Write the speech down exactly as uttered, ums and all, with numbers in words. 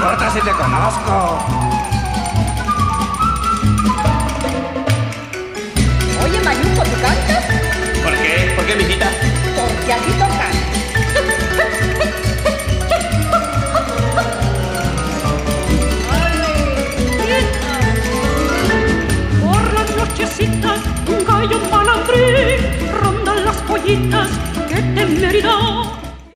importa si te conozco? Oye, Mayuco, ¿tú cantas? ¿Por qué? ¿Por qué, mijita? Porque aquí tocan. Por las nochecitas, un gallo malandrín rondan las pollitas que en Mérida